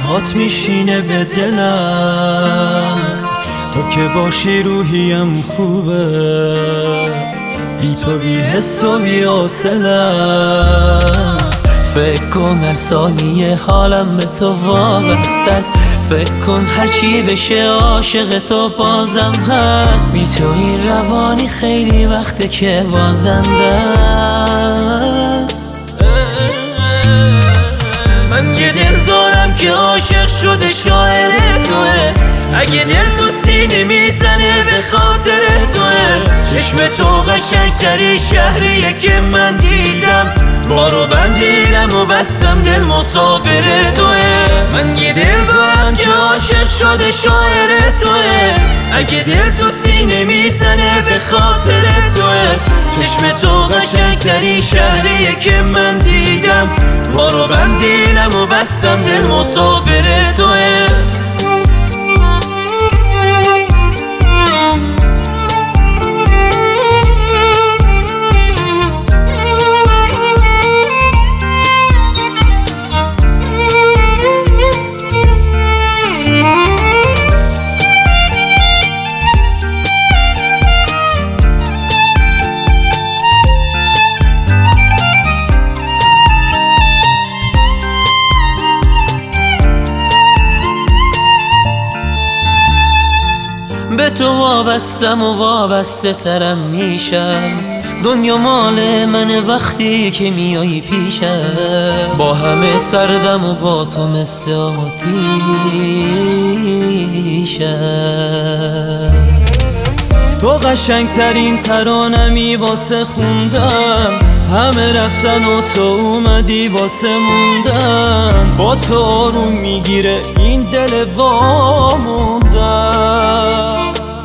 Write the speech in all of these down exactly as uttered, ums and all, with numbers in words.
هات میشینه به دلم، تو که باشی روحیم خوبه، بی تو بی حس و بی حوصله‌ام. فکر کن هر ثانیه حالم به تو وابسته است، فکر کن هرچی بشه عاشق تو بازم هست. بی تو این روانی خیلی وقته که بازنده است. من یه دل دارم که عاشق شده شاعر توه، اگه دل تو سینه میزنه به خاطر توه. چشم تو قشنگتری شهریه که من دیدم، بارو بندیدم و بستم دل مسافر توه. من یه دل دارم که عاشق شده شاعر توه، اگه دل تو سینه میزنه به خاطر توه. چشم تو قشنگتری شهریه که من دیدم، بارو بندیدم و بستم دل مسافر توه. به تو وابستم و وابسته ترم میشم، دنیا مال من وقتی که میایی پیشم. با همه سردم و با تو مثل آتیشم. تو قشنگ ترین ترانمی واسه خوندم، همه رفتن و تو اومدی واسه موندن. با تو آروم میگیره این دل واموندن.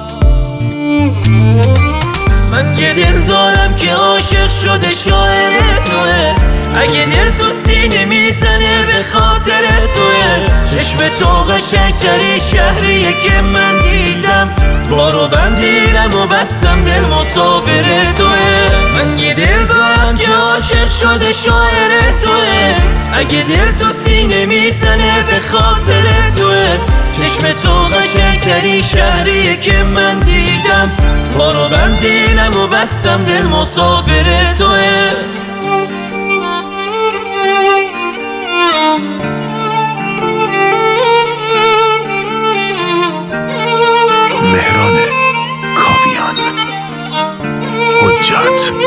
من یه دل دارم که عاشق شده شاعر توه، اگه دل تو سینه میزنه به خاطر توه. چشم تو قشنگتری شهریه که من دیدم، بارو بندیدم و بستم دل مسافر توه. من یه دل دارم که عاشق شده شاعر توه، اگه دل تو سینه میزنه به خاطر توه. چشم تو قشنگتری شهریه که من دیدم، بارو بندیدم و بستم دل مسافر توه. مهران کاویان، حجت.